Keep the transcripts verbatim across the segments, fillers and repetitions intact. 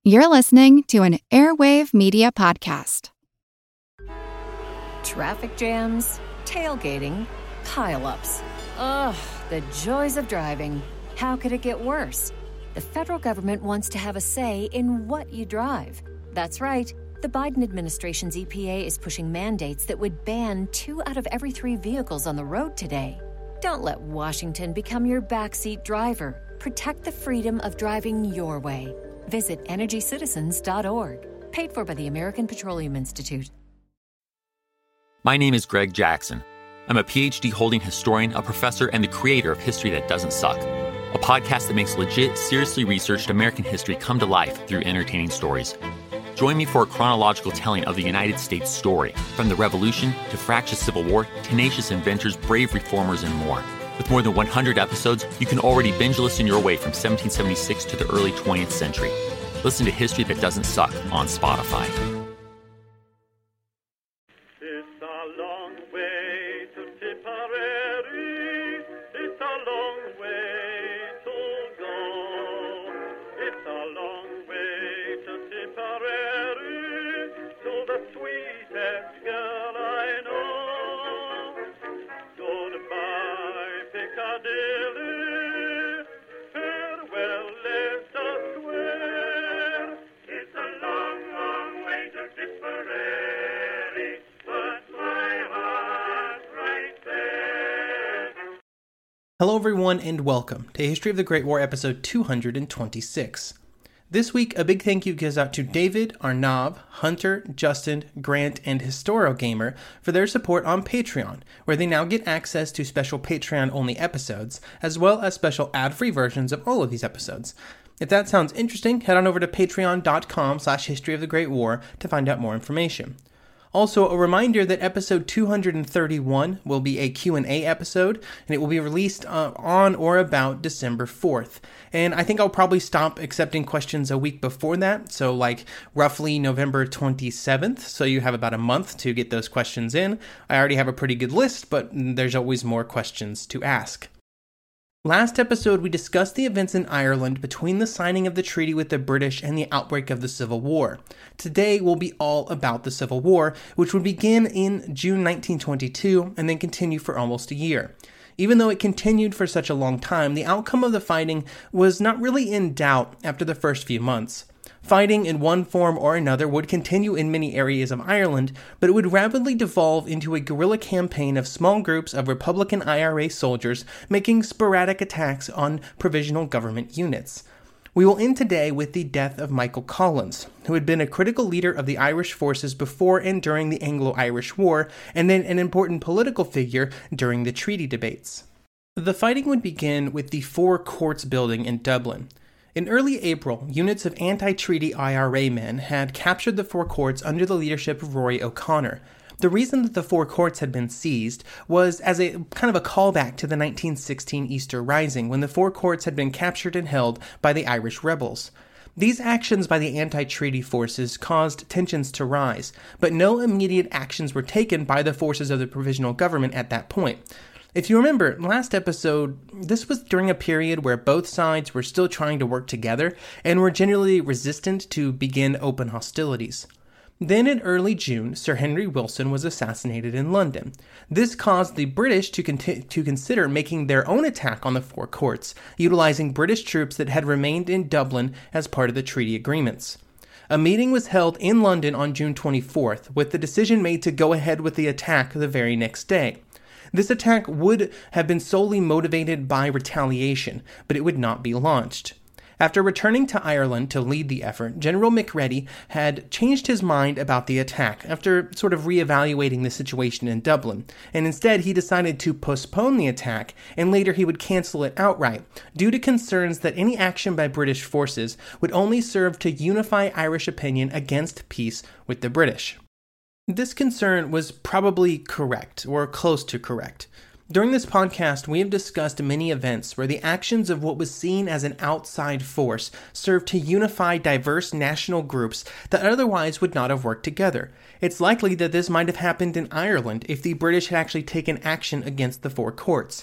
You're listening to an Airwave Media Podcast. Traffic jams, tailgating, pile-ups. Ugh, the joys of driving. How could it get worse? The federal government wants to have a say in what you drive. That's right. The Biden administration's E P A is pushing mandates that would ban two out of every three vehicles on the road today. Don't let Washington become your backseat driver. Protect the freedom of driving your way. Visit energy citizens dot org. Paid for by the American Petroleum Institute. My name is Greg Jackson. I'm a P H D-holding historian, a professor, and the creator of History That Doesn't Suck, a podcast that makes legit, seriously researched American history come to life through entertaining stories. Join me for a chronological telling of the United States story, from the Revolution to fractious Civil War, tenacious inventors, brave reformers, and more. With more than one hundred episodes, you can already binge listen your way from seventeen seventy-six to the early twentieth century. Listen to History That Doesn't Suck on Spotify. It's a long way to Tipperary. It's a long way to go. It's a long way to Tipperary, to the sweetest girl I know. Goodbye, Piccadilly. Farewell, Leicester Square. It's a long, long way to Tipperary, but my heart's right there. Hello everyone and welcome to History of the Great War episode two hundred twenty-six. This week, a big thank you goes out to David, Arnav, Hunter, Justin, Grant, and HistoroGamer for their support on Patreon, where they now get access to special Patreon-only episodes, as well as special ad-free versions of all of these episodes. If that sounds interesting, head on over to patreon.com slash history of the Great War to find out more information. Also, a reminder that episode two hundred thirty-one will be a Q and A episode, and it will be released uh, on or about December fourth. And I think I'll probably stop accepting questions a week before that, so like roughly November twenty-seventh, so you have about a month to get those questions in. I already have a pretty good list, but there's always more questions to ask. Last episode, we discussed the events in Ireland between the signing of the treaty with the British and the outbreak of the Civil War. Today will be all about the Civil War, which would begin in June nineteen twenty-two and then continue for almost a year. Even though it continued for such a long time, the outcome of the fighting was not really in doubt after the first few months. Fighting in one form or another would continue in many areas of Ireland, but it would rapidly devolve into a guerrilla campaign of small groups of Republican I R A soldiers making sporadic attacks on provisional government units. We will end today with the death of Michael Collins, who had been a critical leader of the Irish forces before and during the Anglo-Irish War, and then an important political figure during the treaty debates. The fighting would begin with the Four Courts building in Dublin. In early April, units of anti-treaty I R A men had captured the Four Courts under the leadership of Rory O'Connor. The reason that the Four Courts had been seized was as a kind of a callback to the nineteen sixteen Easter Rising, when the Four Courts had been captured and held by the Irish rebels. These actions by the anti-treaty forces caused tensions to rise, but no immediate actions were taken by the forces of the provisional government at that point. If you remember, last episode, this was during a period where both sides were still trying to work together and were generally resistant to begin open hostilities. Then in early June, Sir Henry Wilson was assassinated in London. This caused the British to, conti- to consider making their own attack on the Four Courts, utilizing British troops that had remained in Dublin as part of the treaty agreements. A meeting was held in London on June twenty-fourth, with the decision made to go ahead with the attack the very next day. This attack would have been solely motivated by retaliation, but it would not be launched. After returning to Ireland to lead the effort, General Macready had changed his mind about the attack after sort of reevaluating the situation in Dublin, and instead he decided to postpone the attack, and later he would cancel it outright, due to concerns that any action by British forces would only serve to unify Irish opinion against peace with the British. This concern was probably correct, or close to correct. During this podcast, we have discussed many events where the actions of what was seen as an outside force served to unify diverse national groups that otherwise would not have worked together. It's likely that this might have happened in Ireland if the British had actually taken action against the Four Courts.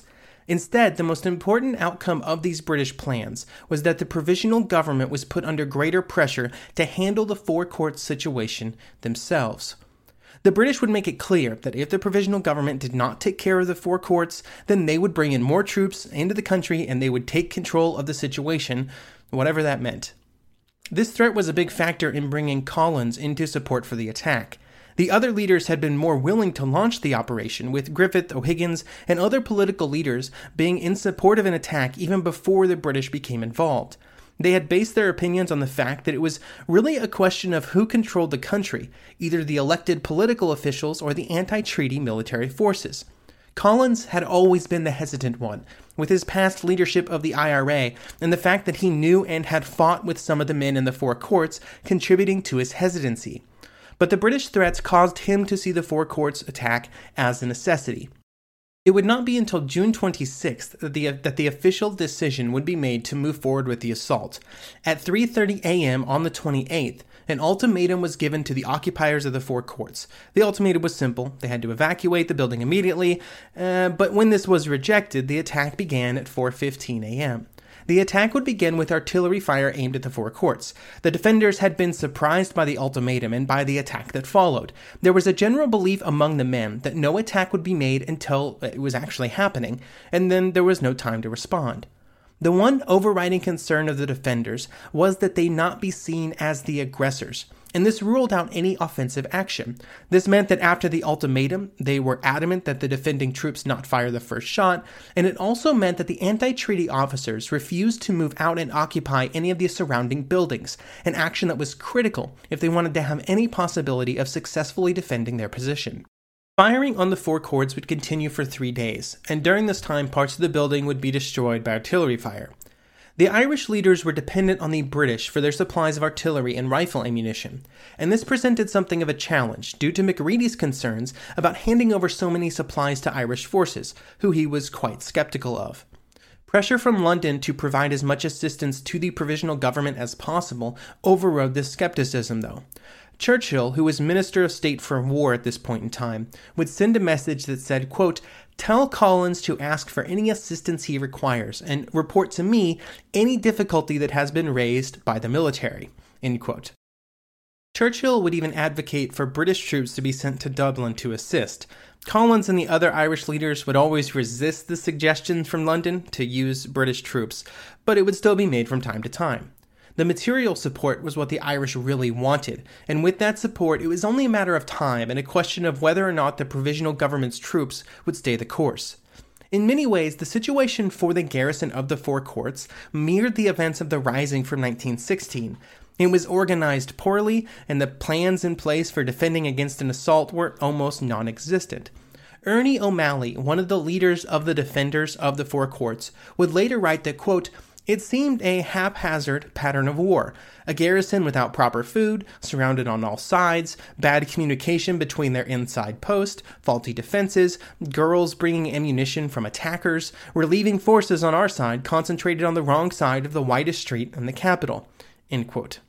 Instead, the most important outcome of these British plans was that the provisional government was put under greater pressure to handle the Four Courts situation themselves. The British would make it clear that if the provisional government did not take care of the Four Courts, then they would bring in more troops into the country and they would take control of the situation, whatever that meant. This threat was a big factor in bringing Collins into support for the attack. The other leaders had been more willing to launch the operation, with Griffith, O'Higgins, and other political leaders being in support of an attack even before the British became involved. They had based their opinions on the fact that it was really a question of who controlled the country, either the elected political officials or the anti-treaty military forces. Collins had always been the hesitant one, with his past leadership of the I R A and the fact that he knew and had fought with some of the men in the Four Courts contributing to his hesitancy. But the British threats caused him to see the Four Courts attack as a necessity. It would not be until June twenty-sixth that the, that the official decision would be made to move forward with the assault. At three thirty a.m. on the twenty-eighth, an ultimatum was given to the occupiers of the Four Courts. The ultimatum was simple. They had to evacuate the building immediately, uh, but when this was rejected, the attack began at four fifteen a.m. The attack would begin with artillery fire aimed at the Four Courts. The defenders had been surprised by the ultimatum and by the attack that followed. There was a general belief among the men that no attack would be made until it was actually happening, and then there was no time to respond. The one overriding concern of the defenders was that they not be seen as the aggressors, and this ruled out any offensive action. This meant that after the ultimatum, they were adamant that the defending troops not fire the first shot, and it also meant that the anti-treaty officers refused to move out and occupy any of the surrounding buildings, an action that was critical if they wanted to have any possibility of successfully defending their position. Firing on the Four Courts would continue for three days, and during this time parts of the building would be destroyed by artillery fire. The Irish leaders were dependent on the British for their supplies of artillery and rifle ammunition, and this presented something of a challenge due to Macready's concerns about handing over so many supplies to Irish forces, who he was quite skeptical of. Pressure from London to provide as much assistance to the provisional government as possible overrode this skepticism, though. Churchill, who was Minister of State for War at this point in time, would send a message that said, quote, "Tell Collins to ask for any assistance he requires and report to me any difficulty that has been raised by the military," end quote. Churchill would even advocate for British troops to be sent to Dublin to assist. Collins and the other Irish leaders would always resist the suggestion from London to use British troops, but it would still be made from time to time. The material support was what the Irish really wanted, and with that support, it was only a matter of time and a question of whether or not the provisional government's troops would stay the course. In many ways, the situation for the garrison of the Four Courts mirrored the events of the Rising from nineteen sixteen. It was organized poorly, and the plans in place for defending against an assault were almost non-existent. Ernie O'Malley, one of the leaders of the defenders of the Four Courts, would later write that, quote, "It seemed a haphazard pattern of war, a garrison without proper food, surrounded on all sides, bad communication between their inside post, faulty defenses, girls bringing ammunition from attackers, relieving forces on our side concentrated on the wrong side of the widest street in the capital," end quote.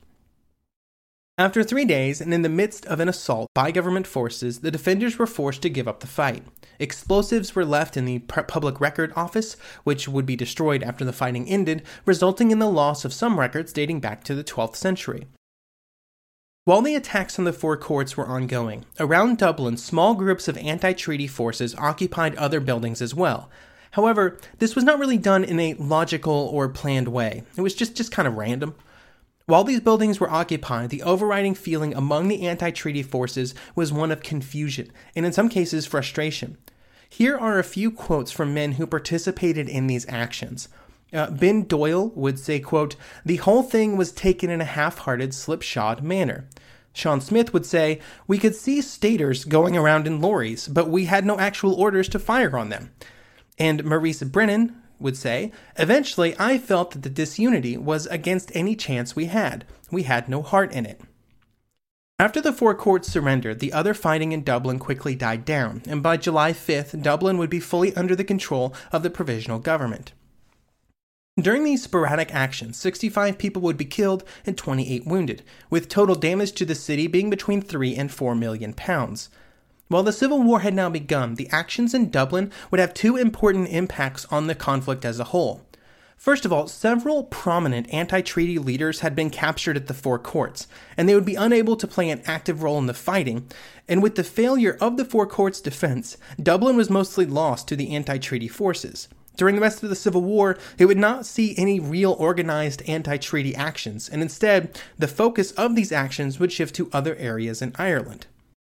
After three days, and in the midst of an assault by government forces, the defenders were forced to give up the fight. Explosives were left in the public record office, which would be destroyed after the fighting ended, resulting in the loss of some records dating back to the twelfth century. While the attacks on the Four Courts were ongoing, around Dublin, small groups of anti-treaty forces occupied other buildings as well. However, this was not really done in a logical or planned way. It was just, just kind of random. While these buildings were occupied, the overriding feeling among the anti-treaty forces was one of confusion, and in some cases frustration. Here are a few quotes from men who participated in these actions. Uh, Ben Doyle would say, quote, "The whole thing was taken in a half-hearted, slipshod manner." Sean Smith would say, "We could see staters going around in lorries, but we had no actual orders to fire on them." And Maurice Brennan would say, "Eventually, I felt that the disunity was against any chance we had. We had no heart in it." After the Four Courts surrendered, the other fighting in Dublin quickly died down, and by July fifth, Dublin would be fully under the control of the provisional government. During these sporadic actions, sixty-five people would be killed and twenty-eight wounded, with total damage to the city being between three and four million pounds. While the Civil War had now begun, the actions in Dublin would have two important impacts on the conflict as a whole. First of all, several prominent anti-treaty leaders had been captured at the Four Courts, and they would be unable to play an active role in the fighting, and with the failure of the Four Courts' defense, Dublin was mostly lost to the anti-treaty forces. During the rest of the Civil War, it would not see any real organized anti-treaty actions, and instead, the focus of these actions would shift to other areas in Ireland.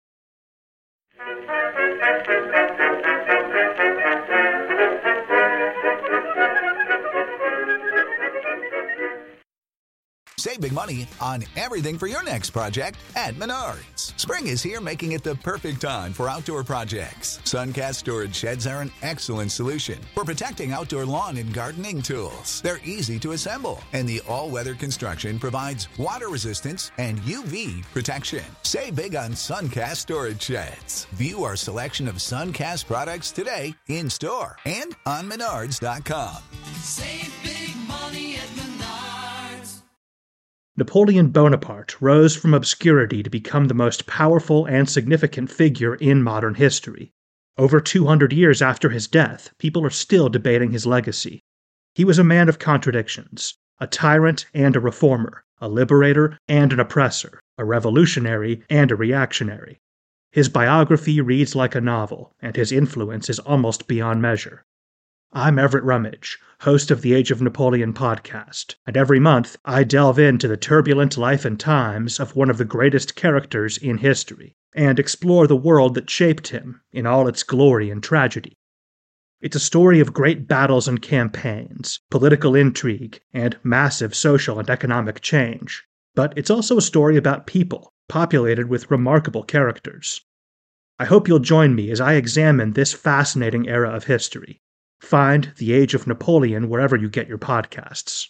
Save big money on everything for your next project at Menards. Spring is here, making it the perfect time for outdoor projects. Suncast storage sheds are an excellent solution for protecting outdoor lawn and gardening tools. They're easy to assemble, and the all-weather construction provides water resistance and U V protection. Save big on Suncast storage sheds. View our selection of Suncast products today in store and on Menards dot com. Save big money at Menards. Napoleon Bonaparte rose from obscurity to become the most powerful and significant figure in modern history. Over two hundred years after his death, people are still debating his legacy. He was a man of contradictions, a tyrant and a reformer, a liberator and an oppressor, a revolutionary and a reactionary. His biography reads like a novel, and his influence is almost beyond measure. I'm Everett Rummage, host of the Age of Napoleon podcast, and every month I delve into the turbulent life and times of one of the greatest characters in history, and explore the world that shaped him in all its glory and tragedy. It's a story of great battles and campaigns, political intrigue, and massive social and economic change, but it's also a story about people, populated with remarkable characters. I hope you'll join me as I examine this fascinating era of history. Find The Age of Napoleon wherever you get your podcasts.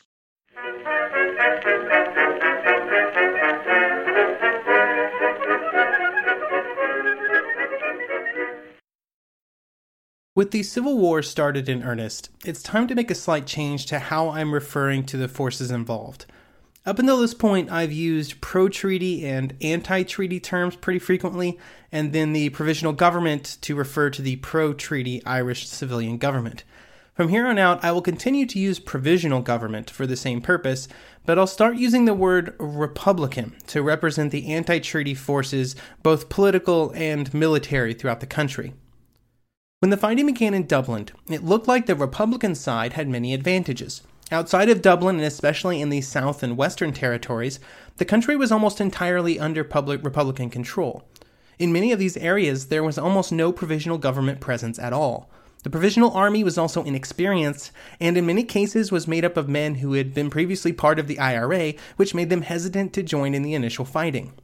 With the Civil War started in earnest, it's time to make a slight change to how I'm referring to the forces involved. Up until this point, I've used pro-treaty and anti-treaty terms pretty frequently, and then the provisional government to refer to the pro-treaty Irish civilian government. From here on out, I will continue to use provisional government for the same purpose, but I'll start using the word Republican to represent the anti-treaty forces, both political and military, throughout the country. When the fighting began in Dublin, it looked like the Republican side had many advantages. Outside of Dublin, and especially in the South and Western territories, the country was almost entirely under public Republican control. In many of these areas, there was almost no provisional government presence at all. The Provisional Army was also inexperienced, and in many cases was made up of men who had been previously part of the I R A, which made them hesitant to join in the initial fighting.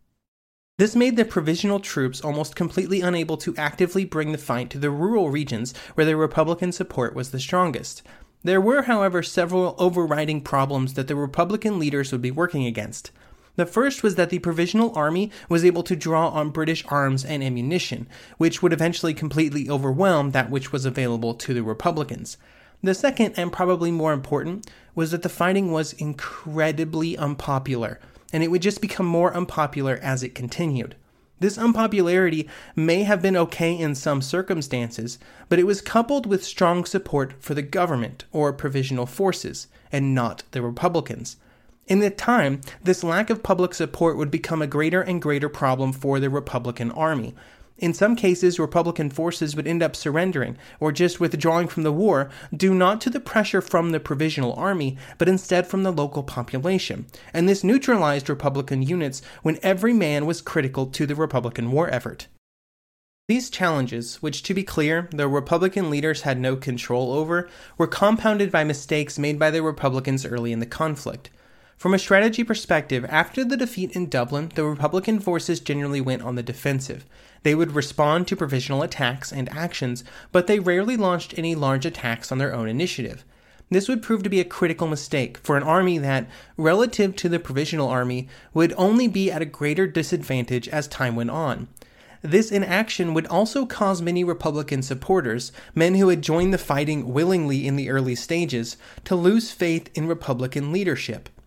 This made the provisional troops almost completely unable to actively bring the fight to the rural regions where the Republican support was the strongest. There were, however, several overriding problems that the Republican leaders would be working against. The first was that the Provisional Army was able to draw on British arms and ammunition, which would eventually completely overwhelm that which was available to the Republicans. The second, and probably more important, was that the fighting was incredibly unpopular, and it would just become more unpopular as it continued. This unpopularity may have been okay in some circumstances, but it was coupled with strong support for the government or provisional forces, and not the Republicans. In the time, this lack of public support would become a greater and greater problem for the Republican Army. In some cases, Republican forces would end up surrendering or just withdrawing from the war, due not to the pressure from the Provisional Army, but instead from the local population. And this neutralized Republican units when every man was critical to the Republican war effort. These challenges, which to be clear, the Republican leaders had no control over, were compounded by mistakes made by the Republicans early in the conflict. From a strategy perspective, after the defeat in Dublin, the Republican forces generally went on the defensive. They would respond to provisional attacks and actions, but they rarely launched any large attacks on their own initiative. This would prove to be a critical mistake for an army that, relative to the Provisional Army, would only be at a greater disadvantage as time went on. This inaction would also cause many Republican supporters, men who had joined the fighting willingly in the early stages, to lose faith in Republican leadership.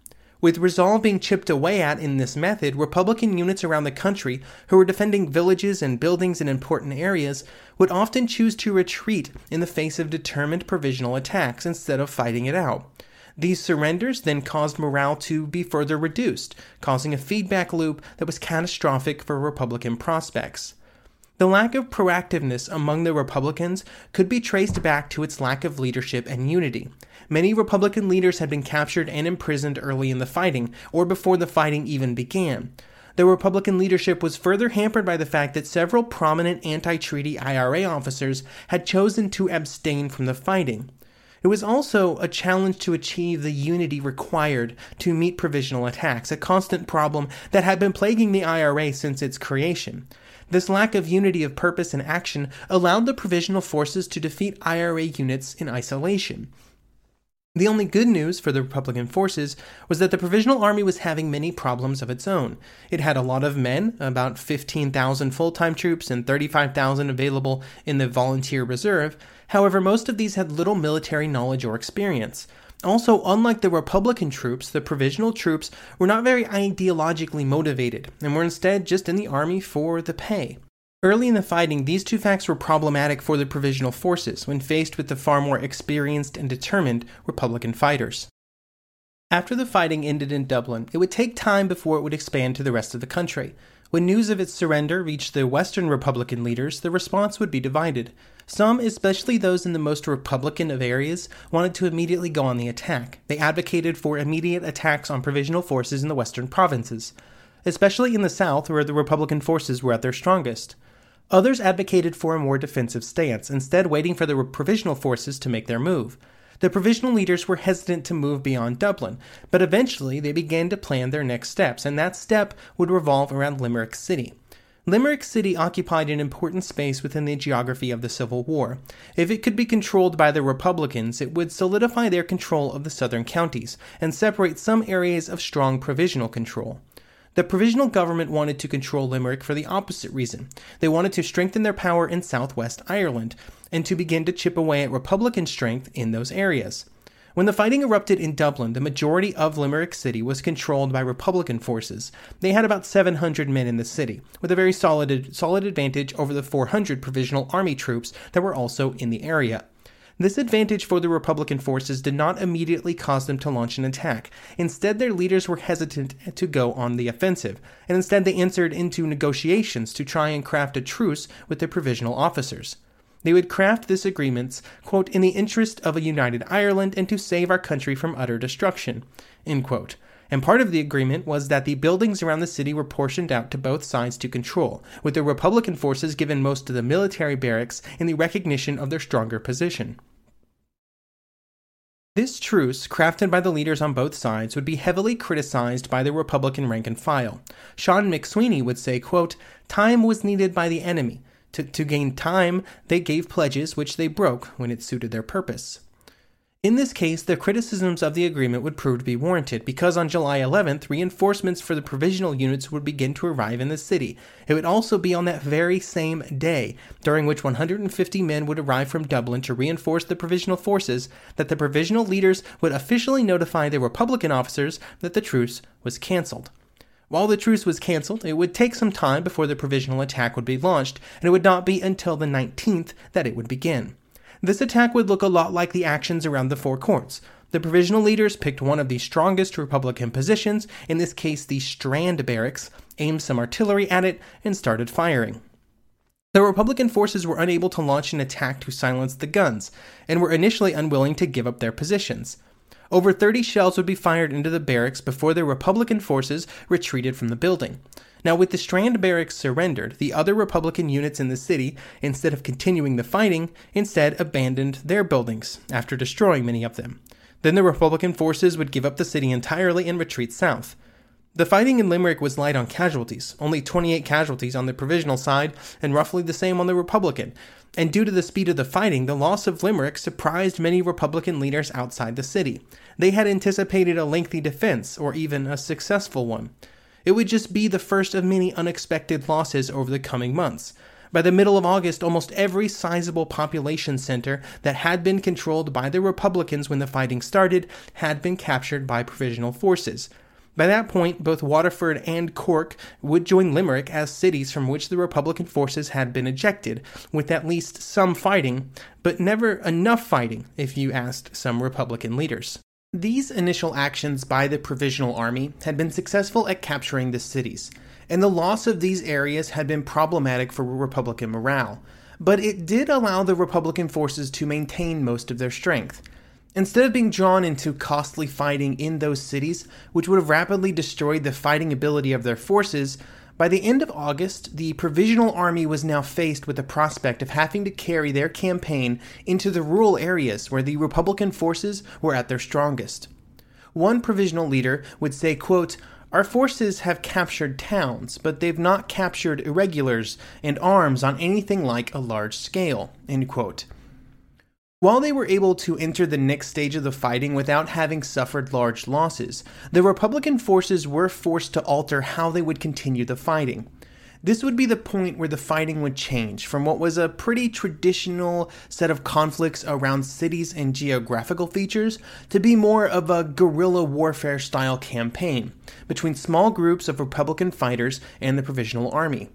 With resolve being chipped away at in this method, Republican units around the country who were defending villages and buildings in important areas would often choose to retreat in the face of determined provisional attacks instead of fighting it out. These surrenders then caused morale to be further reduced, causing a feedback loop that was catastrophic for Republican prospects. The lack of proactiveness among the Republicans could be traced back to its lack of leadership and unity. Many Republican leaders had been captured and imprisoned early in the fighting, or before the fighting even began. The Republican leadership was further hampered by the fact that several prominent anti-treaty I R A officers had chosen to abstain from the fighting. It was also a challenge to achieve the unity required to meet provisional attacks, a constant problem that had been plaguing the I R A since its creation. This lack of unity of purpose and action allowed the provisional forces to defeat I R A units in isolation. The only good news for the Republican forces was that the Provisional Army was having many problems of its own. It had a lot of men, about fifteen thousand full-time troops and thirty-five thousand available in the volunteer reserve. However, most of these had little military knowledge or experience. Also, unlike the Republican troops, the Provisional troops were not very ideologically motivated and were instead just in the army for the pay. Early in the fighting, these two facts were problematic for the Provisional forces when faced with the far more experienced and determined Republican fighters. After the fighting ended in Dublin, it would take time before it would expand to the rest of the country. When news of its surrender reached the Western Republican leaders, the response would be divided. Some, especially those in the most Republican of areas, wanted to immediately go on the attack. They advocated for immediate attacks on Provisional forces in the Western provinces, especially in the South where the Republican forces were at their strongest. Others advocated for a more defensive stance, instead waiting for the Provisional forces to make their move. The Provisional leaders were hesitant to move beyond Dublin, but eventually they began to plan their next steps, and that step would revolve around Limerick City. Limerick City occupied an important space within the geography of the Civil War. If it could be controlled by the Republicans, it would solidify their control of the southern counties and separate some areas of strong provisional control. The provisional government wanted to control Limerick for the opposite reason. They wanted to strengthen their power in southwest Ireland and to begin to chip away at Republican strength in those areas. When the fighting erupted in Dublin, the majority of Limerick City was controlled by Republican forces. They had about seven hundred men in the city, with a very solid, solid advantage over the four hundred Provisional Army troops that were also in the area. This advantage for the Republican forces did not immediately cause them to launch an attack. Instead, their leaders were hesitant to go on the offensive, and instead they entered into negotiations to try and craft a truce with the provisional officers. They would craft this agreement, quote, in the interest of a united Ireland and to save our country from utter destruction, end quote. And part of the agreement was that the buildings around the city were portioned out to both sides to control, with the Republican forces given most of the military barracks in the recognition of their stronger position. This truce, crafted by the leaders on both sides, would be heavily criticized by the Republican rank and file. Sean McSweeney would say, quote, time was needed by the enemy. To, to gain time, they gave pledges which they broke when it suited their purpose. In this case, the criticisms of the agreement would prove to be warranted, because on July eleventh, reinforcements for the provisional units would begin to arrive in the city. It would also be on that very same day, during which one hundred fifty men would arrive from Dublin to reinforce the provisional forces, that the provisional leaders would officially notify the Republican officers that the truce was cancelled. While the truce was cancelled, it would take some time before the provisional attack would be launched, and it would not be until the nineteenth that it would begin. This attack would look a lot like the actions around the Four Courts. The provisional leaders picked one of the strongest Republican positions, in this case the Strand Barracks, aimed some artillery at it, and started firing. The Republican forces were unable to launch an attack to silence the guns, and were initially unwilling to give up their positions. Over thirty shells would be fired into the barracks before the Republican forces retreated from the building. Now, with the Strand Barracks surrendered, the other Republican units in the city, instead of continuing the fighting, instead abandoned their buildings, after destroying many of them. Then the Republican forces would give up the city entirely and retreat south. The fighting in Limerick was light on casualties, only twenty-eight casualties on the provisional side, and roughly the same on the Republican. And due to the speed of the fighting, the loss of Limerick surprised many Republican leaders outside the city. They had anticipated a lengthy defense, or even a successful one. It would just be the first of many unexpected losses over the coming months. By the middle of August, almost every sizable population center that had been controlled by the Republicans when the fighting started had been captured by provisional forces. By that point, both Waterford and Cork would join Limerick as cities from which the Republican forces had been ejected, with at least some fighting, but never enough fighting, if you asked some Republican leaders. These initial actions by the Provisional Army had been successful at capturing the cities, and the loss of these areas had been problematic for Republican morale, but it did allow the Republican forces to maintain most of their strength. Instead of being drawn into costly fighting in those cities, which would have rapidly destroyed the fighting ability of their forces, by the end of August, the Provisional Army was now faced with the prospect of having to carry their campaign into the rural areas where the Republican forces were at their strongest. One provisional leader would say, quote, "Our forces have captured towns, but they've not captured irregulars and arms on anything like a large scale," end quote. While they were able to enter the next stage of the fighting without having suffered large losses, the Republican forces were forced to alter how they would continue the fighting. This would be the point where the fighting would change from what was a pretty traditional set of conflicts around cities and geographical features to be more of a guerrilla warfare style campaign between small groups of Republican fighters and the Provisional Army.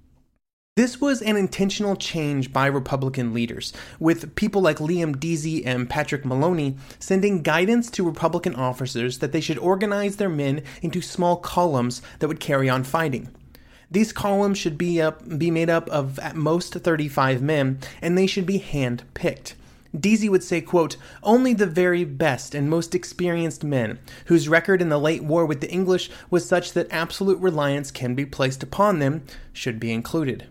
This was an intentional change by Republican leaders, with people like Liam Deasy and Patrick Maloney sending guidance to Republican officers that they should organize their men into small columns that would carry on fighting. These columns should be, up, be made up of at most thirty-five men, and they should be hand-picked. Deasy would say, quote, "Only the very best and most experienced men, whose record in the late war with the English was such that absolute reliance can be placed upon them, should be included."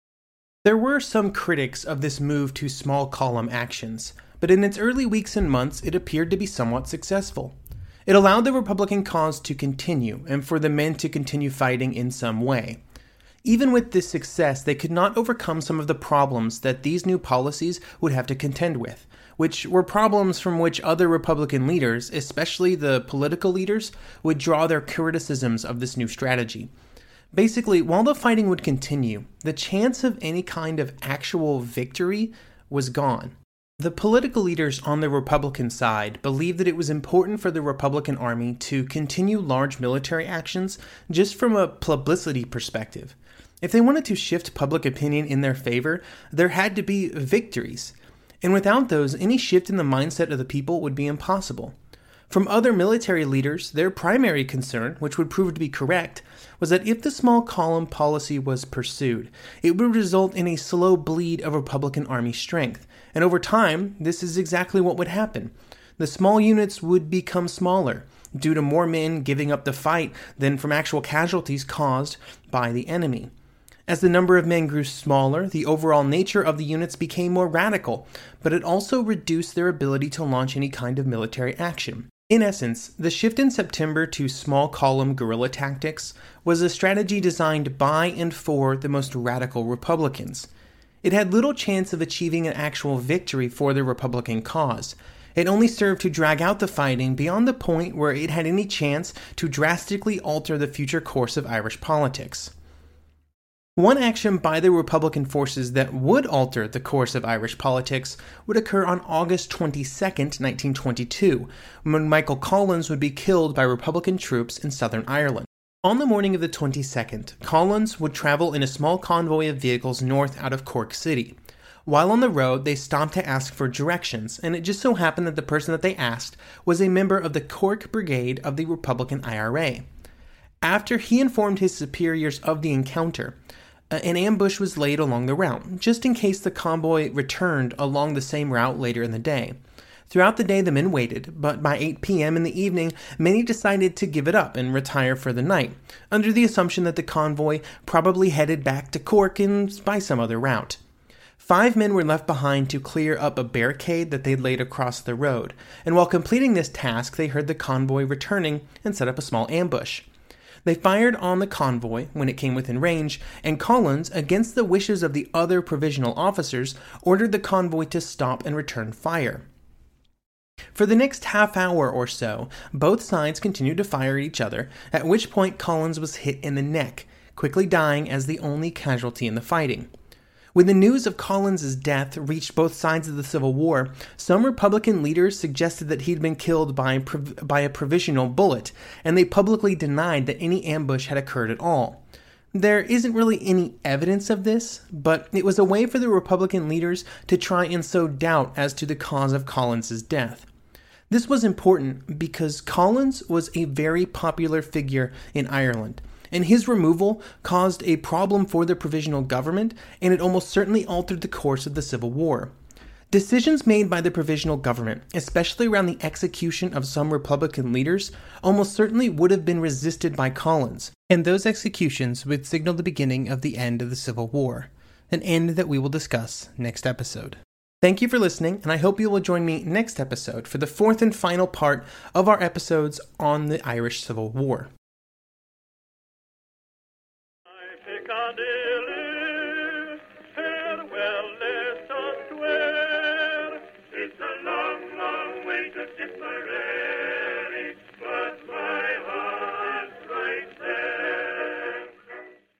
There were some critics of this move to small column actions, but in its early weeks and months it appeared to be somewhat successful. It allowed the Republican cause to continue and for the men to continue fighting in some way. Even with this success, they could not overcome some of the problems that these new policies would have to contend with, which were problems from which other Republican leaders, especially the political leaders, would draw their criticisms of this new strategy. Basically, while the fighting would continue, the chance of any kind of actual victory was gone. The political leaders on the Republican side believed that it was important for the Republican Army to continue large military actions just from a publicity perspective. If they wanted to shift public opinion in their favor, there had to be victories. And without those, any shift in the mindset of the people would be impossible. From other military leaders, their primary concern, which would prove to be correct, was that if the small column policy was pursued, it would result in a slow bleed of Republican Army strength. And over time, this is exactly what would happen. The small units would become smaller, due to more men giving up the fight than from actual casualties caused by the enemy. As the number of men grew smaller, the overall nature of the units became more radical, but it also reduced their ability to launch any kind of military action. In essence, the shift in September to small column guerrilla tactics was a strategy designed by and for the most radical Republicans. It had little chance of achieving an actual victory for the Republican cause. It only served to drag out the fighting beyond the point where it had any chance to drastically alter the future course of Irish politics. One action by the Republican forces that would alter the course of Irish politics would occur on August twenty-second, nineteen twenty-two, when Michael Collins would be killed by Republican troops in Southern Ireland. On the morning of the twenty-second, Collins would travel in a small convoy of vehicles north out of Cork City. While on the road, they stopped to ask for directions, and it just so happened that the person that they asked was a member of the Cork Brigade of the Republican I R A. After he informed his superiors of the encounter, an ambush was laid along the route, just in case the convoy returned along the same route later in the day. Throughout the day, the men waited, but by eight p.m. in the evening, many decided to give it up and retire for the night, under the assumption that the convoy probably headed back to Cork and by some other route. Five men were left behind to clear up a barricade that they'd laid across the road, and while completing this task, they heard the convoy returning and set up a small ambush. They fired on the convoy when it came within range, and Collins, against the wishes of the other provisional officers, ordered the convoy to stop and return fire. For the next half hour or so, both sides continued to fire at each other, at which point Collins was hit in the neck, quickly dying as the only casualty in the fighting. When the news of Collins' death reached both sides of the Civil War, some Republican leaders suggested that he'd been killed by, by a provisional bullet, and they publicly denied that any ambush had occurred at all. There isn't really any evidence of this, but it was a way for the Republican leaders to try and sow doubt as to the cause of Collins' death. This was important because Collins was a very popular figure in Ireland, and his removal caused a problem for the provisional government, and it almost certainly altered the course of the Civil War. Decisions made by the provisional government, especially around the execution of some Republican leaders, almost certainly would have been resisted by Collins, and those executions would signal the beginning of the end of the Civil War, an end that we will discuss next episode. Thank you for listening, and I hope you will join me next episode for the fourth and final part of our episodes on the Irish Civil War.